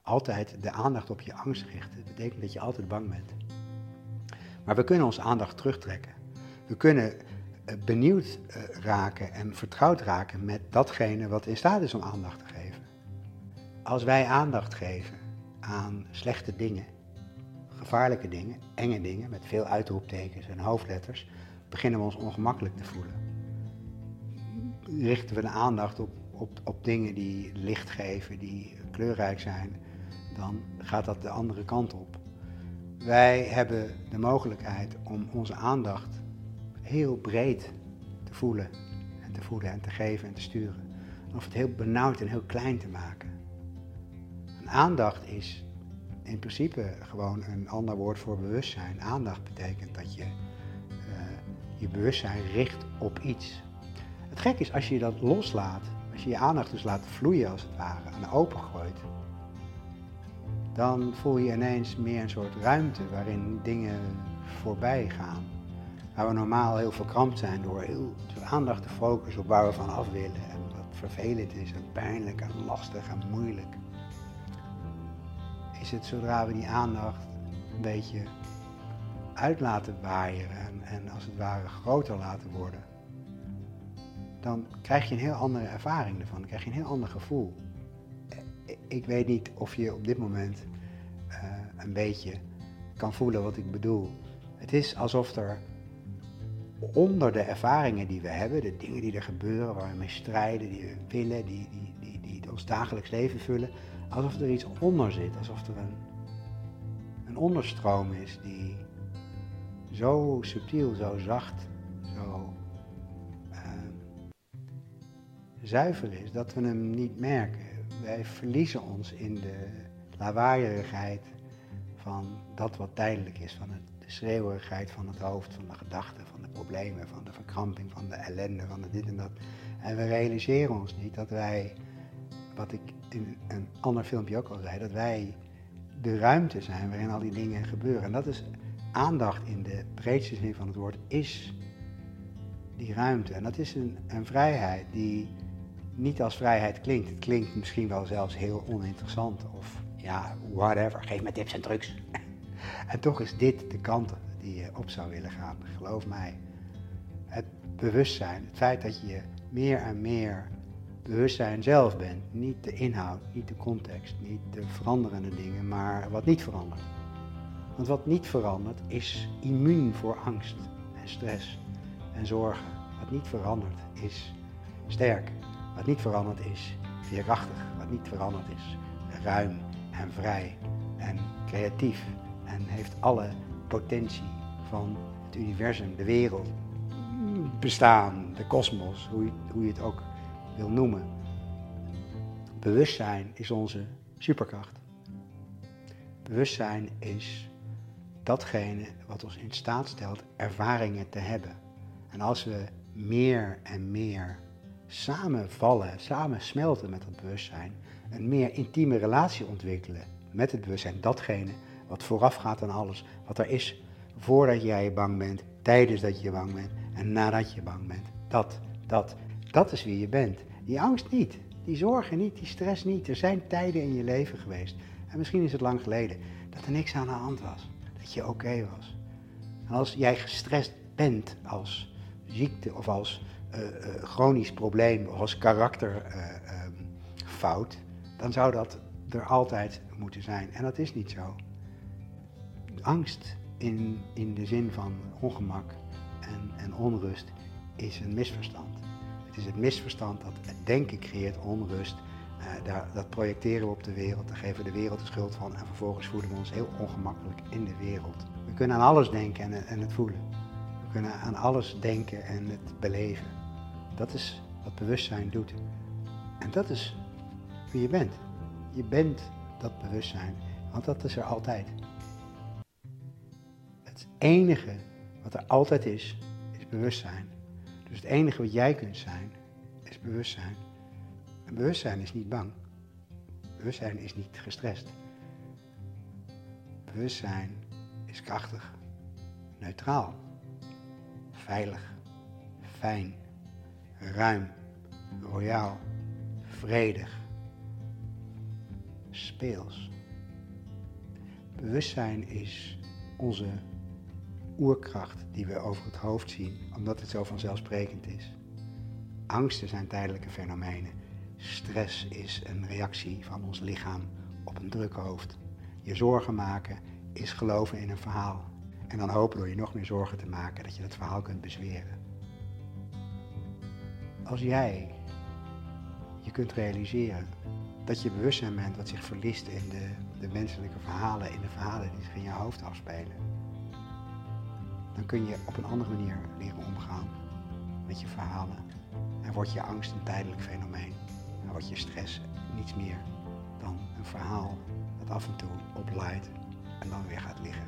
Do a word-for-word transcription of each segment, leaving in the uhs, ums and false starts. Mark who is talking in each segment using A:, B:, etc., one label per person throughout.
A: altijd de aandacht op je angst richten. Dat betekent dat je altijd bang bent. Maar we kunnen onze aandacht terugtrekken. We kunnen uh, benieuwd uh, raken en vertrouwd raken met datgene wat in staat is om aandacht te geven. Als wij aandacht geven aan slechte dingen, gevaarlijke dingen, enge dingen, met veel uitroeptekens en hoofdletters, beginnen we ons ongemakkelijk te voelen. Richten we de aandacht op, op, op dingen die licht geven, die kleurrijk zijn, dan gaat dat de andere kant op. Wij hebben de mogelijkheid om onze aandacht heel breed te voelen en te voeden en te geven en te sturen. Of het heel benauwd en heel klein te maken. En aandacht is in principe gewoon een ander woord voor bewustzijn. Aandacht betekent dat je uh, je bewustzijn richt op iets. Het gek is, als je dat loslaat, als je je aandacht dus laat vloeien als het ware, en opengooit, dan voel je ineens meer een soort ruimte waarin dingen voorbij gaan. Waar we normaal heel verkrampt zijn door heel veel aandacht te focussen op waar we van af willen en wat vervelend is en pijnlijk en lastig en moeilijk. Is het zodra we die aandacht een beetje uit laten waaieren en, en als het ware groter laten worden, dan krijg je een heel andere ervaring ervan, dan krijg je een heel ander gevoel. Ik weet niet of je op dit moment uh, een beetje kan voelen wat ik bedoel. Het is alsof er onder de ervaringen die we hebben, de dingen die er gebeuren, waar we mee strijden, die we willen, die, die, die, die ons dagelijks leven vullen, alsof er iets onder zit, alsof er een, een onderstroom is die zo subtiel, zo zacht, zo uh, zuiver is, dat we hem niet merken. Wij verliezen ons in de lawaaierigheid van dat wat tijdelijk is, van het, de schreeuwerigheid van het hoofd, van de gedachten, van de problemen, van de verkramping, van de ellende, van de dit en dat. En we realiseren ons niet dat wij, wat ik in een ander filmpje ook al zei, dat wij de ruimte zijn waarin al die dingen gebeuren. En dat is aandacht in de breedste zin van het woord, is die ruimte. En dat is een, een vrijheid die niet als vrijheid klinkt. Het klinkt misschien wel zelfs heel oninteressant of ja, whatever, geef me tips en trucs. En toch is dit de kant die je op zou willen gaan, geloof mij. Het bewustzijn, het feit dat je meer en meer bewustzijn zelf bent. Niet de inhoud, niet de context, niet de veranderende dingen, maar wat niet verandert. Want wat niet verandert is immuun voor angst en stress en zorgen. Wat niet verandert is sterk. Wat niet veranderd is, veerkrachtig. Wat niet veranderd is, ruim en vrij en creatief. En heeft alle potentie van het universum, de wereld, bestaan, de kosmos, hoe je, hoe je het ook wil noemen. Bewustzijn is onze superkracht. Bewustzijn is datgene wat ons in staat stelt ervaringen te hebben. En als we meer en meer samenvallen, samen smelten met dat bewustzijn, een meer intieme relatie ontwikkelen met het bewustzijn, datgene wat voorafgaat aan alles, wat er is voordat jij bang bent, tijdens dat je bang bent en nadat je bang bent. Dat, dat, dat is wie je bent. Die angst niet, die zorgen niet, die stress niet. Er zijn tijden in je leven geweest, en misschien is het lang geleden, dat er niks aan de hand was, dat je oké was. En als jij gestrest bent als ziekte of als Uh, uh, chronisch probleem of als karakterfout, uh, um, dan zou dat er altijd moeten zijn. En dat is niet zo. Angst in, in de zin van ongemak en, en onrust is een misverstand. Het is het misverstand dat het denken creëert onrust. Uh, daar, dat projecteren we op de wereld, daar geven we de wereld de schuld van en vervolgens voelen we ons heel ongemakkelijk in de wereld. We kunnen aan alles denken en, en het voelen. We kunnen aan alles denken en het beleven. Dat is wat bewustzijn doet. En dat is wie je bent. Je bent dat bewustzijn, want dat is er altijd. Het enige wat er altijd is, is bewustzijn. Dus het enige wat jij kunt zijn, is bewustzijn. En bewustzijn is niet bang. Bewustzijn is niet gestrest. Bewustzijn is krachtig, neutraal, veilig, fijn, ruim, royaal, vredig, speels. Bewustzijn is onze oerkracht die we over het hoofd zien, omdat het zo vanzelfsprekend is. Angsten zijn tijdelijke fenomenen. Stress is een reactie van ons lichaam op een druk hoofd. Je zorgen maken is geloven in een verhaal. En dan hopen door je nog meer zorgen te maken dat je dat verhaal kunt bezweren. Als jij je kunt realiseren dat je bewustzijn bent wat zich verliest in de, de menselijke verhalen, in de verhalen die zich in je hoofd afspelen, dan kun je op een andere manier leren omgaan met je verhalen. En wordt je angst een tijdelijk fenomeen. En wordt je stress niets meer dan een verhaal dat af en toe oplaait en dan weer gaat liggen.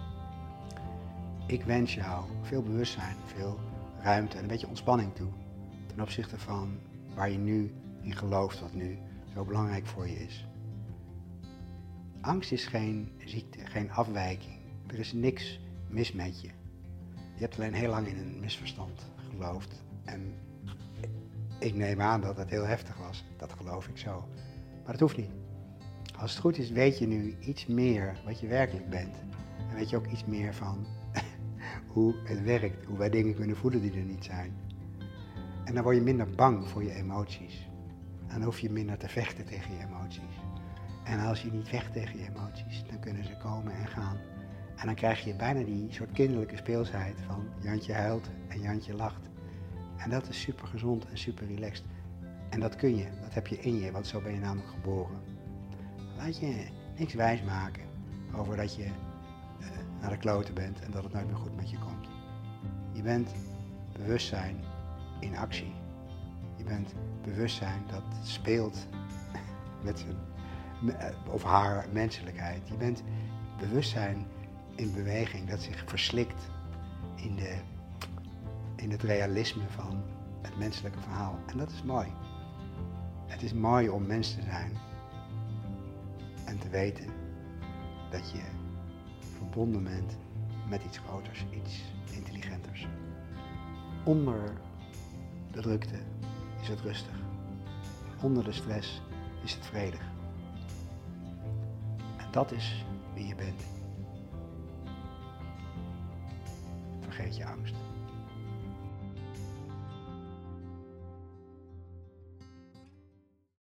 A: Ik wens jou veel bewustzijn, veel ruimte en een beetje ontspanning toe ten opzichte van waar je nu in gelooft, wat nu zo belangrijk voor je is. Angst is geen ziekte, geen afwijking. Er is niks mis met je. Je hebt alleen heel lang in een misverstand geloofd. En ik neem aan dat het heel heftig was. Dat geloof ik zo. Maar dat hoeft niet. Als het goed is, weet je nu iets meer wat je werkelijk bent. En weet je ook iets meer van hoe het werkt. Hoe wij dingen kunnen voelen die er niet zijn. En dan word je minder bang voor je emoties. En dan hoef je minder te vechten tegen je emoties. En als je niet vecht tegen je emoties, dan kunnen ze komen en gaan. En dan krijg je bijna die soort kinderlijke speelsheid van Jantje huilt en Jantje lacht. En dat is super gezond en super relaxed. En dat kun je, dat heb je in je, want zo ben je namelijk geboren. Laat je niks wijsmaken over dat je uh, naar de kloten bent en dat het nooit meer goed met je komt. Je bent bewustzijn in actie. Je bent bewustzijn dat speelt met zijn of haar menselijkheid. Je bent bewustzijn in beweging dat zich verslikt in, de, in het realisme van het menselijke verhaal. En dat is mooi. Het is mooi om mens te zijn en te weten dat je verbonden bent met iets groters, iets intelligenters. Onder de drukte is het rustig. Onder de stress is het vredig. En dat is wie je bent. Vergeet je angst.